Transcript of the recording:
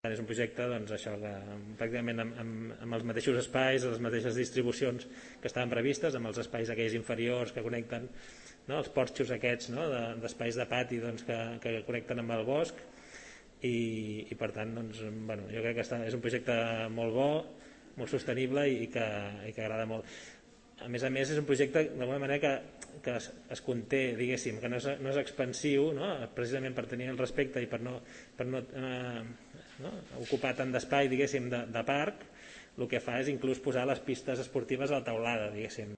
És un projecte doncs, això, que, pràcticament amb els mateixos espais, les mateixes distribucions que estaven previstes, amb els espais aquells inferiors que connecten, no? Els porxos aquests, no? D'espais de pati doncs, que connecten amb el bosc i per tant doncs, bueno, jo crec que és un projecte molt bo, molt sostenible i que agrada molt. A més, és un projecte d'alguna manera que es conté, diguéssim, que no és expansiu, no? Precisament per tenir el respecte i per no ocupar tant d'espai, diguéssim, de parc. El que fa és inclús posar les pistes esportives a la teulada, diguéssim.